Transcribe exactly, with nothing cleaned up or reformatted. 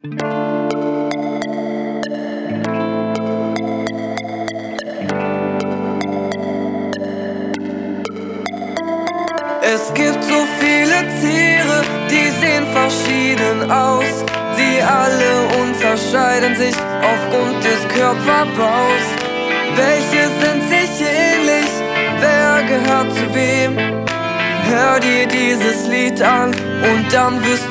Es gibt so viele Tiere, die sehen verschieden aus. Sie alle unterscheiden sich aufgrund des Körperbaus. Welche sind sich ähnlich? Wer gehört zu wem? Hör dir dieses Lied an und dann wirst